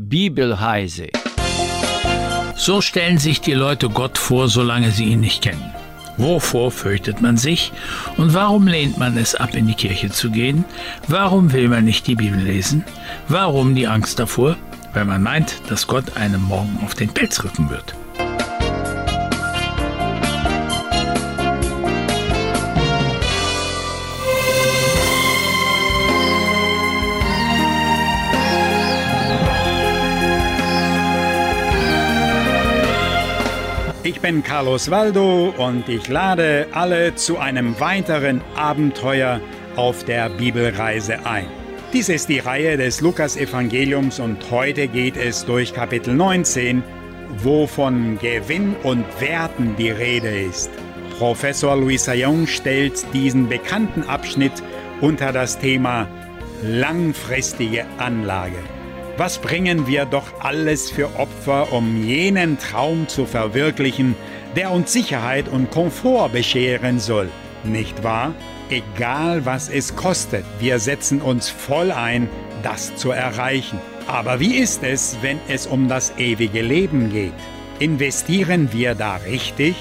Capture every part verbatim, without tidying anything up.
Bibelreise. So stellen sich die Leute Gott vor, solange sie ihn nicht kennen. Wovor fürchtet man sich und warum lehnt man es ab, in die Kirche zu gehen? Warum will man nicht die Bibel lesen? Warum die Angst davor? Weil man meint, dass Gott einem morgen auf den Pelz rücken wird. Ich bin Carlos Waldo und ich lade alle zu einem weiteren Abenteuer auf der Bibelreise ein. Dies ist die Reihe des Lukas-Evangeliums und heute geht es durch Kapitel neunzehn, wo von Gewinn und Werten die Rede ist. Professor Louis Saillon stellt diesen bekannten Abschnitt unter das Thema langfristige Anlage. Was bringen wir doch alles für Opfer, um jenen Traum zu verwirklichen, der uns Sicherheit und Komfort bescheren soll, nicht wahr? Egal was es kostet, wir setzen uns voll ein, das zu erreichen. Aber wie ist es, wenn es um das ewige Leben geht? Investieren wir da richtig?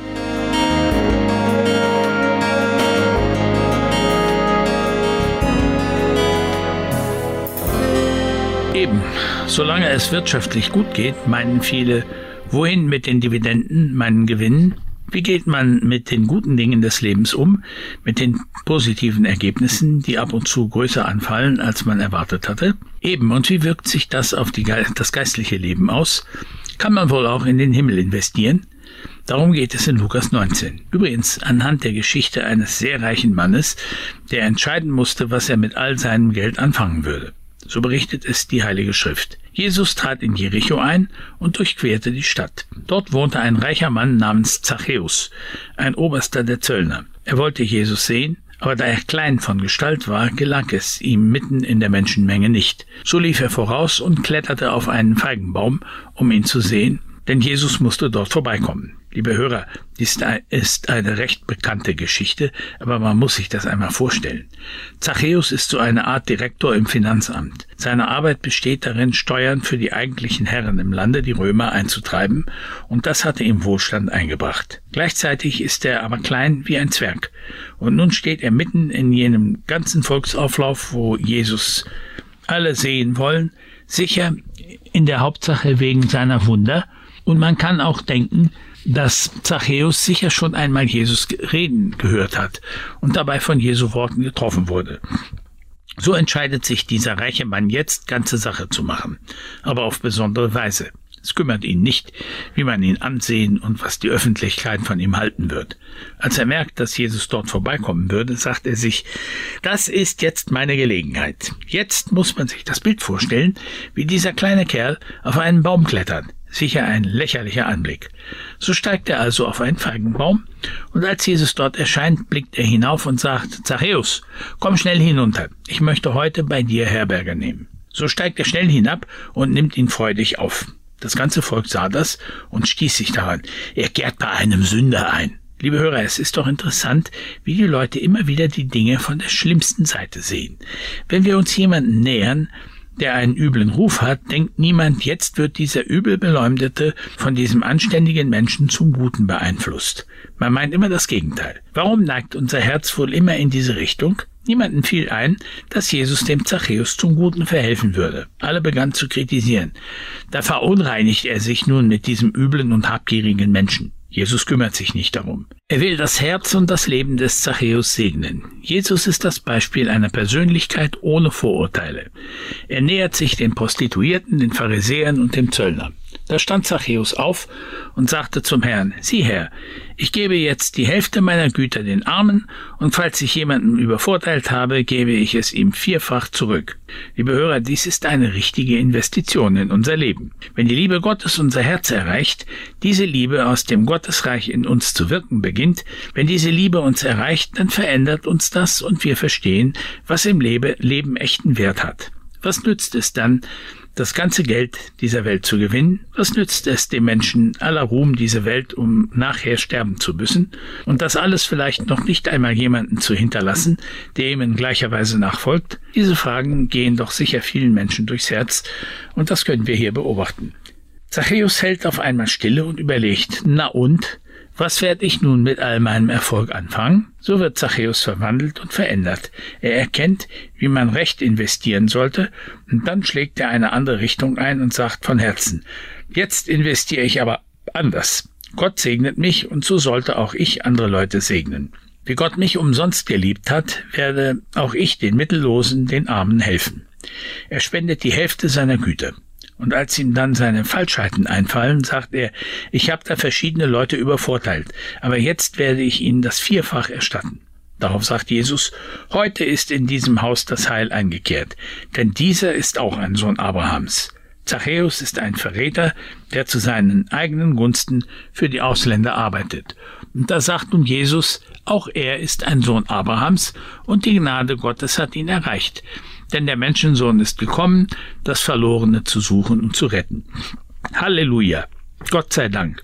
Eben, solange es wirtschaftlich gut geht, meinen viele, wohin mit den Dividenden, meinen Gewinnen? Wie geht man mit den guten Dingen des Lebens um, mit den positiven Ergebnissen, die ab und zu größer anfallen, als man erwartet hatte? Eben, und wie wirkt sich das auf die Ge- das geistliche Leben aus? Kann man wohl auch in den Himmel investieren? Darum geht es in Lukas neunzehn. Übrigens anhand der Geschichte eines sehr reichen Mannes, der entscheiden musste, was er mit all seinem Geld anfangen würde. So berichtet es die Heilige Schrift. Jesus trat in Jericho ein und durchquerte die Stadt. Dort wohnte ein reicher Mann namens Zachäus, ein Oberster der Zöllner. Er wollte Jesus sehen, aber da er klein von Gestalt war, gelang es ihm mitten in der Menschenmenge nicht. So lief er voraus und kletterte auf einen Feigenbaum, um ihn zu sehen, denn Jesus musste dort vorbeikommen. Liebe Hörer, dies ist eine recht bekannte Geschichte, aber man muss sich das einmal vorstellen. Zachäus ist so eine Art Direktor im Finanzamt. Seine Arbeit besteht darin, Steuern für die eigentlichen Herren im Lande, die Römer, einzutreiben, und das hatte ihm Wohlstand eingebracht. Gleichzeitig ist er aber klein wie ein Zwerg. Und nun steht er mitten in jenem ganzen Volksauflauf, wo Jesus alle sehen wollen, sicher in der Hauptsache wegen seiner Wunder. Und man kann auch denken, dass Zachäus sicher schon einmal Jesus reden gehört hat und dabei von Jesu Worten getroffen wurde. So entscheidet sich dieser reiche Mann jetzt, ganze Sache zu machen, aber auf besondere Weise. Es kümmert ihn nicht, wie man ihn ansehen und was die Öffentlichkeit von ihm halten wird. Als er merkt, dass Jesus dort vorbeikommen würde, sagt er sich, das ist jetzt meine Gelegenheit. Jetzt muss man sich das Bild vorstellen, wie dieser kleine Kerl auf einen Baum klettert. Sicher ein lächerlicher Anblick. So steigt er also auf einen Feigenbaum, und als Jesus dort erscheint, blickt er hinauf und sagt, Zachäus, komm schnell hinunter, ich möchte heute bei dir Herberge nehmen. So steigt er schnell hinab und nimmt ihn freudig auf. Das ganze Volk sah das und stieß sich daran. Er kehrt bei einem Sünder ein. Liebe Hörer, es ist doch interessant, wie die Leute immer wieder die Dinge von der schlimmsten Seite sehen. Wenn wir uns jemanden nähern, der einen üblen Ruf hat, denkt niemand, jetzt wird dieser Übelbeleumdete von diesem anständigen Menschen zum Guten beeinflusst. Man meint immer das Gegenteil. Warum neigt unser Herz wohl immer in diese Richtung? Niemandem fiel ein, dass Jesus dem Zachäus zum Guten verhelfen würde. Alle begannen zu kritisieren. Da verunreinigt er sich nun mit diesem üblen und habgierigen Menschen. Jesus kümmert sich nicht darum. Er will das Herz und das Leben des Zachäus segnen. Jesus ist das Beispiel einer Persönlichkeit ohne Vorurteile. Er nähert sich den Prostituierten, den Pharisäern und dem Zöllner. Da stand Zachäus auf und sagte zum Herrn, sieh Herr, ich gebe jetzt die Hälfte meiner Güter den Armen, und falls ich jemanden übervorteilt habe, gebe ich es ihm vierfach zurück. Liebe Hörer, dies ist eine richtige Investition in unser Leben. Wenn die Liebe Gottes unser Herz erreicht, diese Liebe aus dem Gottesreich in uns zu wirken beginnt, wenn diese Liebe uns erreicht, dann verändert uns das und wir verstehen, was im Leben echten Wert hat. Was nützt es dann, das ganze Geld dieser Welt zu gewinnen, was nützt es dem Menschen aller Ruhm dieser Welt, um nachher sterben zu müssen, und das alles vielleicht noch nicht einmal jemanden zu hinterlassen, der ihm in gleicher Weise nachfolgt? Diese Fragen gehen doch sicher vielen Menschen durchs Herz, und das können wir hier beobachten. Zachäus hält auf einmal stille und überlegt, na und? Was werde ich nun mit all meinem Erfolg anfangen? So wird Zachäus verwandelt und verändert. Er erkennt, wie man recht investieren sollte, und dann schlägt er eine andere Richtung ein und sagt von Herzen, jetzt investiere ich aber anders. Gott segnet mich, und so sollte auch ich andere Leute segnen. Wie Gott mich umsonst geliebt hat, werde auch ich den Mittellosen, den Armen helfen. Er spendet die Hälfte seiner Güter. Und als ihm dann seine Falschheiten einfallen, sagt er, ich habe da verschiedene Leute übervorteilt, aber jetzt werde ich ihnen das Vierfach erstatten. Darauf sagt Jesus, heute ist in diesem Haus das Heil eingekehrt, denn dieser ist auch ein Sohn Abrahams. Zachäus ist ein Verräter, der zu seinen eigenen Gunsten für die Ausländer arbeitet. Und da sagt nun Jesus, auch er ist ein Sohn Abrahams, und die Gnade Gottes hat ihn erreicht. Denn der Menschensohn ist gekommen, das Verlorene zu suchen und zu retten. Halleluja! Gott sei Dank!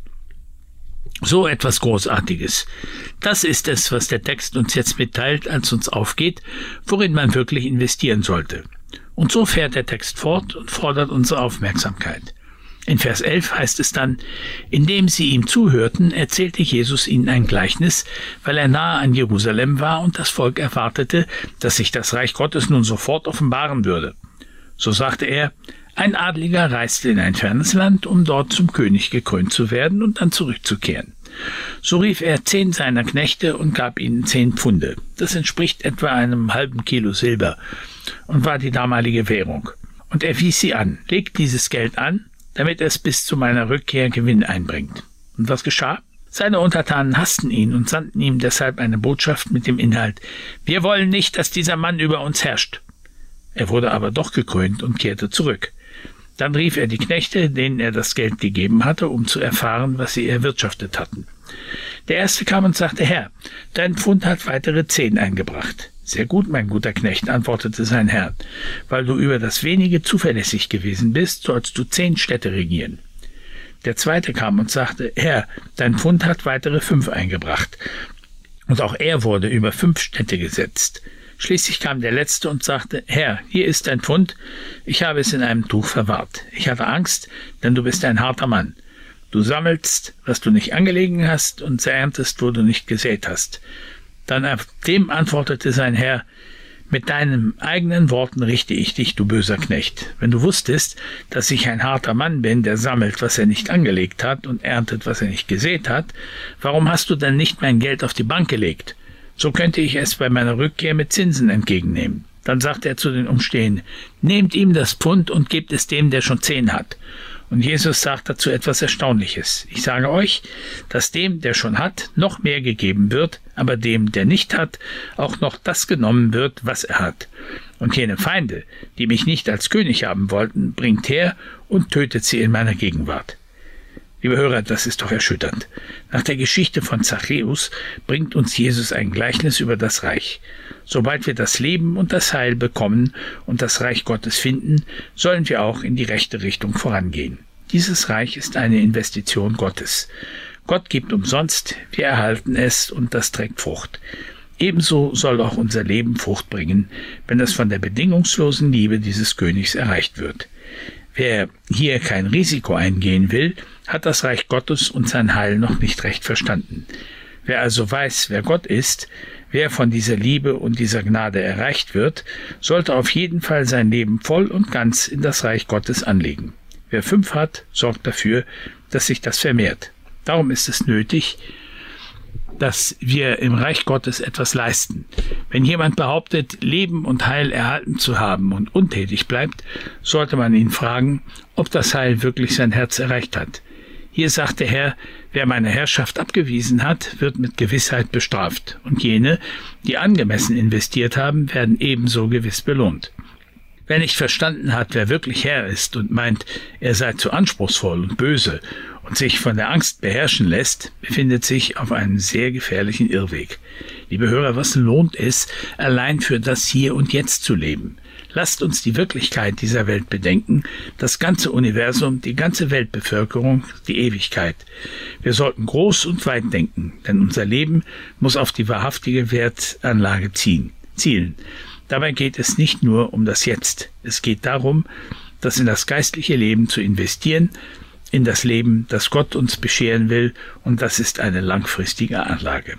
So etwas Großartiges. Das ist es, was der Text uns jetzt mitteilt, als uns aufgeht, worin man wirklich investieren sollte. Und so fährt der Text fort und fordert unsere Aufmerksamkeit. In Vers elf heißt es dann, indem sie ihm zuhörten, erzählte Jesus ihnen ein Gleichnis, weil er nahe an Jerusalem war und das Volk erwartete, dass sich das Reich Gottes nun sofort offenbaren würde. So sagte er, ein Adliger reiste in ein fernes Land, um dort zum König gekrönt zu werden und dann zurückzukehren. So rief er zehn seiner Knechte und gab ihnen zehn Pfunde. Das entspricht etwa einem halben Kilo Silber und war die damalige Währung. Und er wies sie an, legt dieses Geld an, damit es bis zu meiner Rückkehr Gewinn einbringt. Und was geschah? Seine Untertanen hassten ihn und sandten ihm deshalb eine Botschaft mit dem Inhalt, wir wollen nicht, dass dieser Mann über uns herrscht. Er wurde aber doch gekrönt und kehrte zurück. Dann rief er die Knechte, denen er das Geld gegeben hatte, um zu erfahren, was sie erwirtschaftet hatten. Der erste kam und sagte, Herr, dein Pfund hat weitere zehn eingebracht. Sehr gut, mein guter Knecht, antwortete sein Herr. Weil du über das Wenige zuverlässig gewesen bist, sollst du zehn Städte regieren. Der zweite kam und sagte, Herr, dein Pfund hat weitere fünf eingebracht. Und auch er wurde über fünf Städte gesetzt. Schließlich kam der Letzte und sagte, Herr, hier ist dein Pfund, ich habe es in einem Tuch verwahrt. Ich hatte Angst, denn du bist ein harter Mann. Du sammelst, was du nicht angelegen hast, und erntest, wo du nicht gesät hast. Dann dem antwortete sein Herr, mit deinen eigenen Worten richte ich dich, du böser Knecht. Wenn du wusstest, dass ich ein harter Mann bin, der sammelt, was er nicht angelegt hat, und erntet, was er nicht gesät hat, warum hast du denn nicht mein Geld auf die Bank gelegt? So könnte ich es bei meiner Rückkehr mit Zinsen entgegennehmen. Dann sagte er zu den Umstehenden, nehmt ihm das Pfund und gebt es dem, der schon zehn hat. Und Jesus sagt dazu etwas Erstaunliches. Ich sage euch, dass dem, der schon hat, noch mehr gegeben wird, aber dem, der nicht hat, auch noch das genommen wird, was er hat. Und jene Feinde, die mich nicht als König haben wollten, bringt her und tötet sie in meiner Gegenwart. Liebe Hörer, das ist doch erschütternd. Nach der Geschichte von Zachäus bringt uns Jesus ein Gleichnis über das Reich. Sobald wir das Leben und das Heil bekommen und das Reich Gottes finden, sollen wir auch in die rechte Richtung vorangehen. Dieses Reich ist eine Investition Gottes. Gott gibt umsonst, wir erhalten es und das trägt Frucht. Ebenso soll auch unser Leben Frucht bringen, wenn es von der bedingungslosen Liebe dieses Königs erreicht wird. Wer hier kein Risiko eingehen will, hat das Reich Gottes und sein Heil noch nicht recht verstanden. Wer also weiß, wer Gott ist, wer von dieser Liebe und dieser Gnade erreicht wird, sollte auf jeden Fall sein Leben voll und ganz in das Reich Gottes anlegen. Wer fünf hat, sorgt dafür, dass sich das vermehrt. Darum ist es nötig, dass wir im Reich Gottes etwas leisten. Wenn jemand behauptet, Leben und Heil erhalten zu haben und untätig bleibt, sollte man ihn fragen, ob das Heil wirklich sein Herz erreicht hat. Hier sagt der Herr, wer meine Herrschaft abgewiesen hat, wird mit Gewissheit bestraft, und jene, die angemessen investiert haben, werden ebenso gewiss belohnt. Wer nicht verstanden hat, wer wirklich Herr ist und meint, er sei zu anspruchsvoll und böse und sich von der Angst beherrschen lässt, befindet sich auf einem sehr gefährlichen Irrweg. Liebe Hörer, was lohnt es, allein für das Hier und Jetzt zu leben? Lasst uns die Wirklichkeit dieser Welt bedenken, das ganze Universum, die ganze Weltbevölkerung, die Ewigkeit. Wir sollten groß und weit denken, denn unser Leben muss auf die wahrhaftige Wertanlage ziehen, zielen. Dabei geht es nicht nur um das Jetzt. Es geht darum, das in das geistliche Leben zu investieren, in das Leben, das Gott uns bescheren will, und das ist eine langfristige Anlage.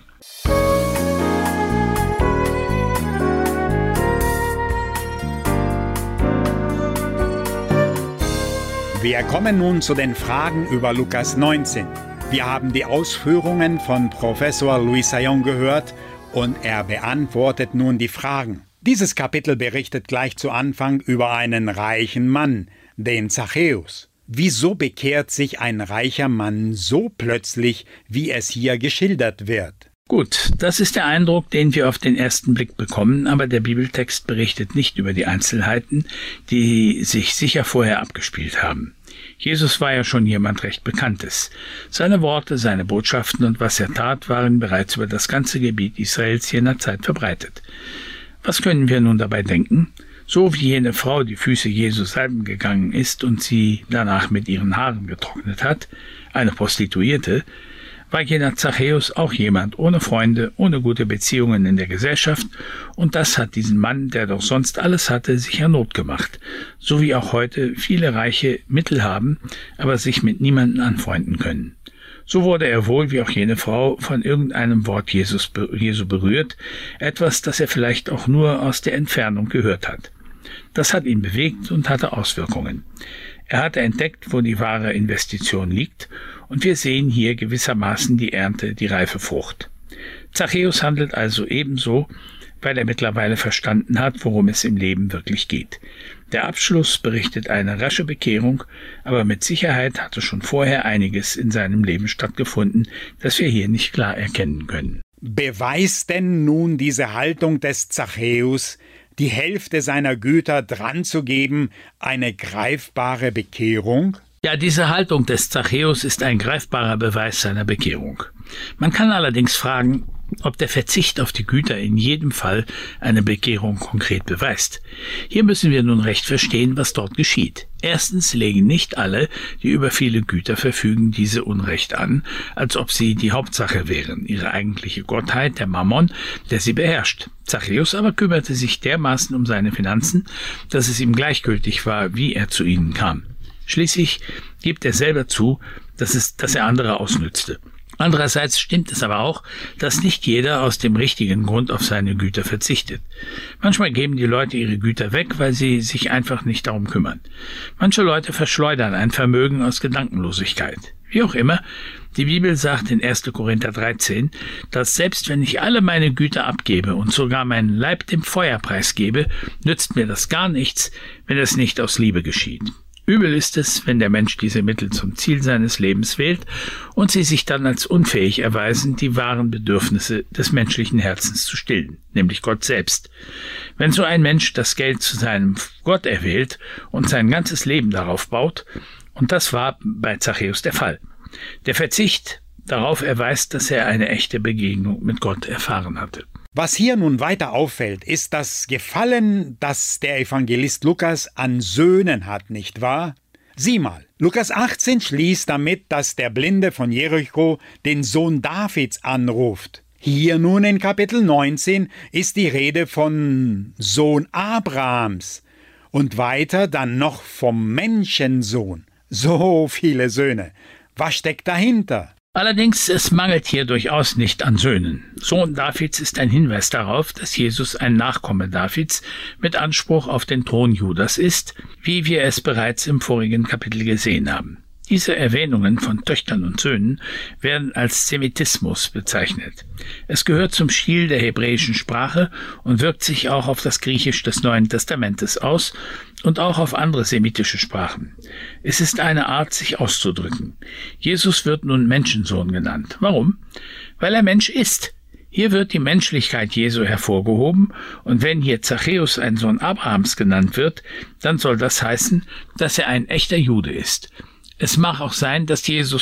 Wir kommen nun zu den Fragen über Lukas neunzehn. Wir haben die Ausführungen von Professor Louis Sayon gehört und er beantwortet nun die Fragen. Dieses Kapitel berichtet gleich zu Anfang über einen reichen Mann, den Zachäus. Wieso bekehrt sich ein reicher Mann so plötzlich, wie es hier geschildert wird? Gut, das ist der Eindruck, den wir auf den ersten Blick bekommen, aber der Bibeltext berichtet nicht über die Einzelheiten, die sich sicher vorher abgespielt haben. Jesus war ja schon jemand recht Bekanntes. Seine Worte, seine Botschaften und was er tat, waren bereits über das ganze Gebiet Israels jener Zeit verbreitet. Was können wir nun dabei denken? So wie jene Frau die Füße Jesu salben gegangen ist und sie danach mit ihren Haaren getrocknet hat, eine Prostituierte, war jener Zachäus auch jemand ohne Freunde, ohne gute Beziehungen in der Gesellschaft, und das hat diesen Mann, der doch sonst alles hatte, sicher Not gemacht, so wie auch heute viele Reiche Mittel haben, aber sich mit niemandem anfreunden können. So wurde er wohl, wie auch jene Frau, von irgendeinem Wort Jesus, Jesu berührt, etwas, das er vielleicht auch nur aus der Entfernung gehört hat. Das hat ihn bewegt und hatte Auswirkungen. Er hatte entdeckt, wo die wahre Investition liegt, und wir sehen hier gewissermaßen die Ernte, die reife Frucht. Zachäus handelt also ebenso, weil er mittlerweile verstanden hat, worum es im Leben wirklich geht. Der Abschluss berichtet eine rasche Bekehrung, aber mit Sicherheit hatte schon vorher einiges in seinem Leben stattgefunden, das wir hier nicht klar erkennen können. Beweist denn nun diese Haltung des Zachäus, die Hälfte seiner Güter dranzugeben, eine greifbare Bekehrung? Ja, diese Haltung des Zachäus ist ein greifbarer Beweis seiner Bekehrung. Man kann allerdings fragen, ob der Verzicht auf die Güter in jedem Fall eine Bekehrung konkret beweist. Hier müssen wir nun recht verstehen, was dort geschieht. Erstens legen nicht alle, die über viele Güter verfügen, diese Unrecht an, als ob sie die Hauptsache wären, ihre eigentliche Gottheit, der Mammon, der sie beherrscht. Zachäus aber kümmerte sich dermaßen um seine Finanzen, dass es ihm gleichgültig war, wie er zu ihnen kam. Schließlich gibt er selber zu, dass, es, dass er andere ausnützte. Andererseits stimmt es aber auch, dass nicht jeder aus dem richtigen Grund auf seine Güter verzichtet. Manchmal geben die Leute ihre Güter weg, weil sie sich einfach nicht darum kümmern. Manche Leute verschleudern ein Vermögen aus Gedankenlosigkeit. Wie auch immer, die Bibel sagt in erster Korinther dreizehn, dass selbst wenn ich alle meine Güter abgebe und sogar meinen Leib dem Feuer preisgebe, nützt mir das gar nichts, wenn es nicht aus Liebe geschieht. Übel ist es, wenn der Mensch diese Mittel zum Ziel seines Lebens wählt und sie sich dann als unfähig erweisen, die wahren Bedürfnisse des menschlichen Herzens zu stillen, nämlich Gott selbst. Wenn so ein Mensch das Geld zu seinem Gott erwählt und sein ganzes Leben darauf baut, und das war bei Zachäus der Fall. Der Verzicht darauf erweist, dass er eine echte Begegnung mit Gott erfahren hatte. Was hier nun weiter auffällt, ist das Gefallen, das der Evangelist Lukas an Söhnen hat, nicht wahr? Sieh mal, Lukas achtzehn schließt damit, dass der Blinde von Jericho den Sohn Davids anruft. Hier nun in Kapitel neunzehn ist die Rede von Sohn Abrahams und weiter dann noch vom Menschensohn. So viele Söhne. Was steckt dahinter? Allerdings, es mangelt hier durchaus nicht an Söhnen. Sohn Davids ist ein Hinweis darauf, dass Jesus ein Nachkomme Davids mit Anspruch auf den Thron Judas ist, wie wir es bereits im vorigen Kapitel gesehen haben. Diese Erwähnungen von Töchtern und Söhnen werden als Semitismus bezeichnet. Es gehört zum Stil der hebräischen Sprache und wirkt sich auch auf das Griechisch des Neuen Testamentes aus und auch auf andere semitische Sprachen. Es ist eine Art, sich auszudrücken. Jesus wird nun Menschensohn genannt. Warum? Weil er Mensch ist. Hier wird die Menschlichkeit Jesu hervorgehoben, und wenn hier Zachäus ein Sohn Abrahams genannt wird, dann soll das heißen, dass er ein echter Jude ist. Es mag auch sein, dass Jesus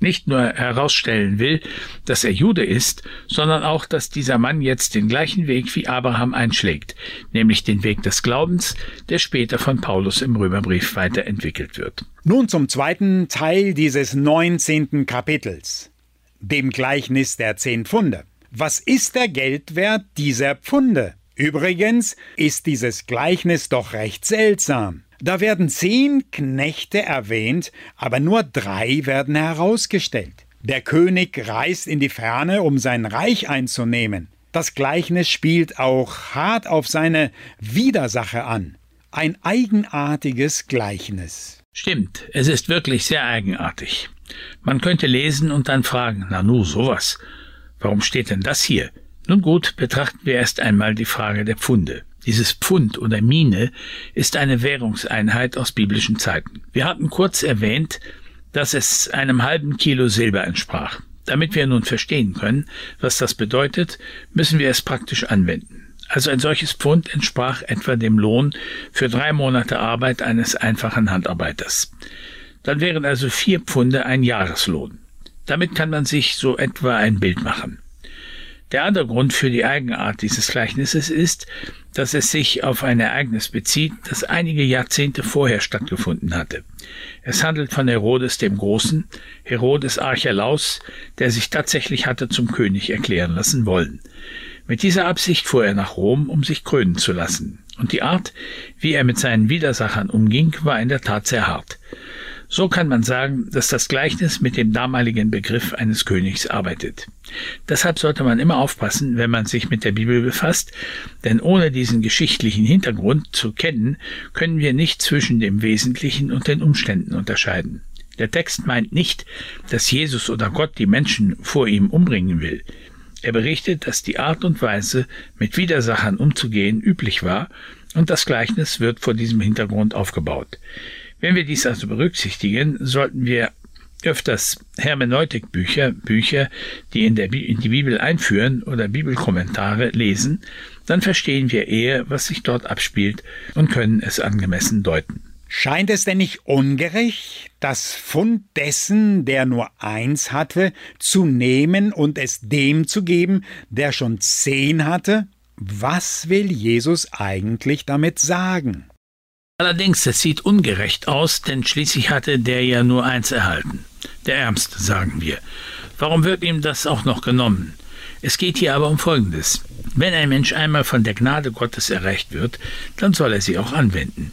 nicht nur herausstellen will, dass er Jude ist, sondern auch, dass dieser Mann jetzt den gleichen Weg wie Abraham einschlägt, nämlich den Weg des Glaubens, der später von Paulus im Römerbrief weiterentwickelt wird. Nun zum zweiten Teil dieses neunzehnten Kapitels, dem Gleichnis der zehn Pfunde. Was ist der Geldwert dieser Pfunde? Übrigens ist dieses Gleichnis doch recht seltsam. Da werden zehn Knechte erwähnt, aber nur drei werden herausgestellt. Der König reist in die Ferne, um sein Reich einzunehmen. Das Gleichnis spielt auch hart auf seine Widersacher an. Ein eigenartiges Gleichnis. Stimmt, es ist wirklich sehr eigenartig. Man könnte lesen und dann fragen, na nu, sowas. Warum steht denn das hier? Nun gut, betrachten wir erst einmal die Frage der Pfunde. Dieses Pfund oder Mine ist eine Währungseinheit aus biblischen Zeiten. Wir hatten kurz erwähnt, dass es einem halben Kilo Silber entsprach. Damit wir nun verstehen können, was das bedeutet, müssen wir es praktisch anwenden. Also ein solches Pfund entsprach etwa dem Lohn für drei Monate Arbeit eines einfachen Handarbeiters. Dann wären also vier Pfunde ein Jahreslohn. Damit kann man sich so etwa ein Bild machen. Der andere Grund für die Eigenart dieses Gleichnisses ist, dass es sich auf ein Ereignis bezieht, das einige Jahrzehnte vorher stattgefunden hatte. Es handelt von Herodes dem Großen, Herodes Archelaus, der sich tatsächlich hatte zum König erklären lassen wollen. Mit dieser Absicht fuhr er nach Rom, um sich krönen zu lassen. Und die Art, wie er mit seinen Widersachern umging, war in der Tat sehr hart. So kann man sagen, dass das Gleichnis mit dem damaligen Begriff eines Königs arbeitet. Deshalb sollte man immer aufpassen, wenn man sich mit der Bibel befasst, denn ohne diesen geschichtlichen Hintergrund zu kennen, können wir nicht zwischen dem Wesentlichen und den Umständen unterscheiden. Der Text meint nicht, dass Jesus oder Gott die Menschen vor ihm umbringen will. Er berichtet, dass die Art und Weise, mit Widersachern umzugehen, üblich war, und das Gleichnis wird vor diesem Hintergrund aufgebaut. Wenn wir dies also berücksichtigen, sollten wir öfters Hermeneutikbücher, Bücher, die in, der Bi- in die Bibel einführen oder Bibelkommentare lesen, dann verstehen wir eher, was sich dort abspielt und können es angemessen deuten. Scheint es denn nicht ungerecht, das Pfund dessen, der nur eins hatte, zu nehmen und es dem zu geben, der schon zehn hatte? Was will Jesus eigentlich damit sagen? Allerdings, es sieht ungerecht aus, denn schließlich hatte der ja nur eins erhalten. Der Ärmste, sagen wir. Warum wird ihm das auch noch genommen? Es geht hier aber um Folgendes. Wenn ein Mensch einmal von der Gnade Gottes erreicht wird, dann soll er sie auch anwenden.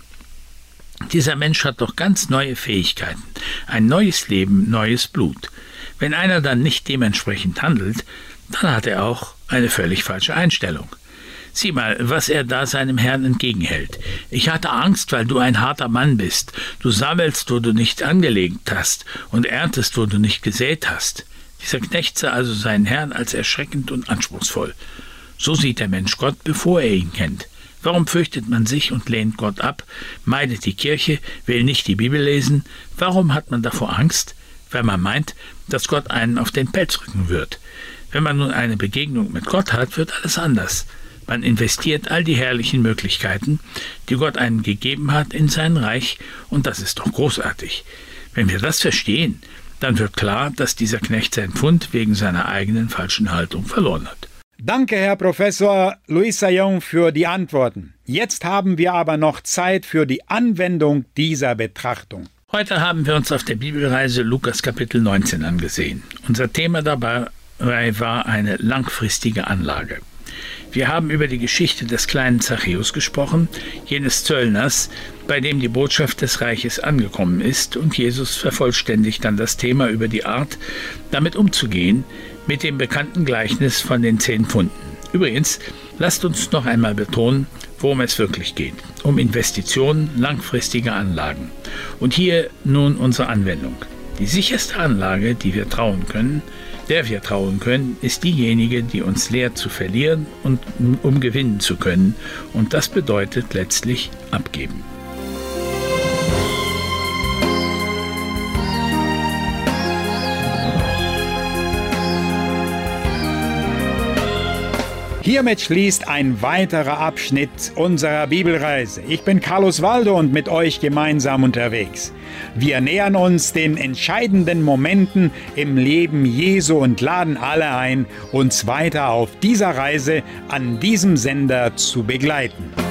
Dieser Mensch hat doch ganz neue Fähigkeiten, ein neues Leben, neues Blut. Wenn einer dann nicht dementsprechend handelt, dann hat er auch eine völlig falsche Einstellung. Sieh mal, was er da seinem Herrn entgegenhält. Ich hatte Angst, weil du ein harter Mann bist. Du sammelst, wo du nicht angelegt hast, und erntest, wo du nicht gesät hast. Dieser Knecht sah also seinen Herrn als erschreckend und anspruchsvoll. So sieht der Mensch Gott, bevor er ihn kennt. Warum fürchtet man sich und lehnt Gott ab, meidet die Kirche, will nicht die Bibel lesen? Warum hat man davor Angst? Weil man meint, dass Gott einen auf den Pelz rücken wird. Wenn man nun eine Begegnung mit Gott hat, wird alles anders. Man investiert all die herrlichen Möglichkeiten, die Gott einem gegeben hat, in sein Reich, und das ist doch großartig. Wenn wir das verstehen, dann wird klar, dass dieser Knecht sein Pfund wegen seiner eigenen falschen Haltung verloren hat. Danke, Herr Professor Louis Saillon, für die Antworten. Jetzt haben wir aber noch Zeit für die Anwendung dieser Betrachtung. Heute haben wir uns auf der Bibelreise Lukas Kapitel neunzehn angesehen. Unser Thema dabei war eine langfristige Anlage. Wir haben über die Geschichte des kleinen Zachäus gesprochen, jenes Zöllners, bei dem die Botschaft des Reiches angekommen ist, und Jesus vervollständigt dann das Thema über die Art, damit umzugehen, mit dem bekannten Gleichnis von den zehn Pfunden. Übrigens, lasst uns noch einmal betonen, worum es wirklich geht. Um Investitionen, langfristige Anlagen. Und hier nun unsere Anwendung. Die sicherste Anlage, die wir trauen können, der wir trauen können, ist diejenige, die uns lehrt zu verlieren und um gewinnen zu können. Und das bedeutet letztlich abgeben. Hiermit schließt ein weiterer Abschnitt unserer Bibelreise. Ich bin Carlos Waldo und mit euch gemeinsam unterwegs. Wir nähern uns den entscheidenden Momenten im Leben Jesu und laden alle ein, uns weiter auf dieser Reise an diesem Sender zu begleiten.